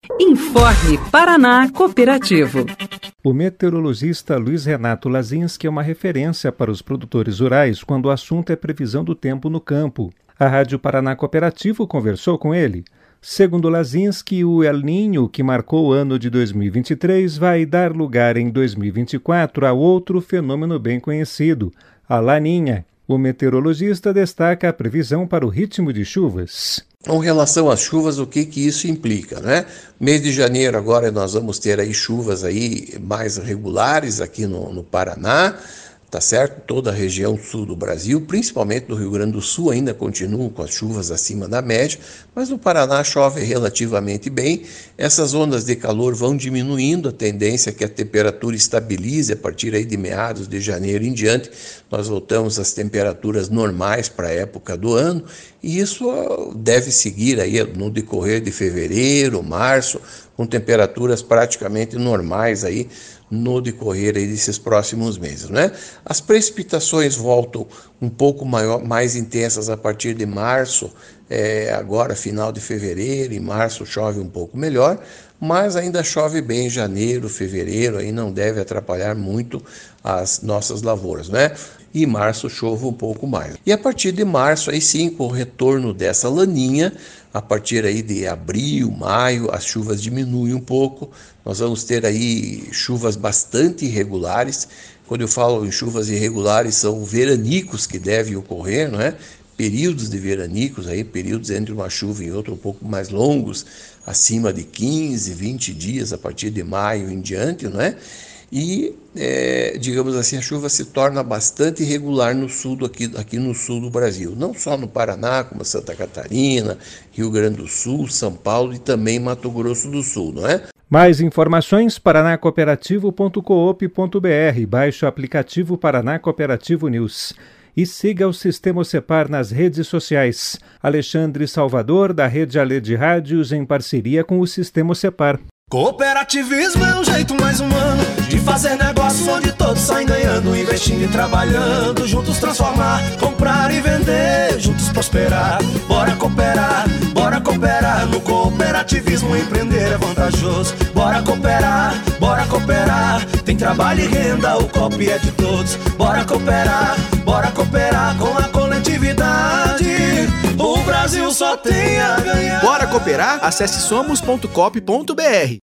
Informe Paraná Cooperativo. O meteorologista Luiz Renato Lazinski é uma referência para os produtores rurais quando o assunto é previsão do tempo no campo. A Rádio Paraná Cooperativo conversou com ele. Segundo Lazinski, o El Niño, que marcou o ano de 2023, vai dar lugar em 2024 a outro fenômeno bem conhecido, a Laninha. O meteorologista destaca a previsão para o ritmo de chuvas. Com relação às chuvas, o que isso implica, né? Mês de janeiro agora nós vamos ter aí chuvas aí mais regulares aqui no Paraná, tá certo? Toda a região sul do Brasil, principalmente do Rio Grande do Sul, ainda continuam com as chuvas acima da média, mas no Paraná chove relativamente bem. Essas ondas de calor vão diminuindo, a tendência é que a temperatura estabilize a partir aí de meados de janeiro em diante. Nós voltamos às temperaturas normais para a época do ano, e isso deve seguir aí no decorrer de fevereiro, março, com temperaturas praticamente normais aí no decorrer aí desses próximos meses, né? As precipitações voltam um pouco mais intensas a partir de março, agora final de fevereiro, em março chove um pouco melhor, mas ainda chove bem em janeiro, fevereiro, aí não deve atrapalhar muito as nossas lavouras, né? E março chove um pouco mais. E a partir de março, aí sim, com o retorno dessa laninha, a partir aí de abril, maio, as chuvas diminuem um pouco. Nós vamos ter aí chuvas bastante irregulares. Quando eu falo em chuvas irregulares, são veranicos que devem ocorrer, não é? Períodos de veranicos, aí, períodos entre uma chuva e outra um pouco mais longos, acima de 15, 20 dias, a partir de maio em diante, não é? E, digamos assim, a chuva se torna bastante irregular no sul aqui no sul do Brasil. Não só no Paraná, como Santa Catarina, Rio Grande do Sul, São Paulo e também Mato Grosso do Sul, não é? Mais informações, paranacooperativo.coop.br. Baixe o aplicativo Paraná Cooperativo News. E siga o Sistema Ocepar nas redes sociais. Alexandre Salvador, da Rede Alê de Rádios, em parceria com o Sistema Ocepar. Cooperativismo é um jeito mais humano de fazer negócio onde todos saem ganhando, investindo e trabalhando, juntos transformar, comprar e vender, juntos prosperar. Bora cooperar no cooperativismo, empreender é vantajoso. Bora cooperar, tem trabalho e renda, o coop é de todos. Bora cooperar com a coletividade, o Brasil só tem a ganhar. Bora cooperar? Acesse somos.coop.br.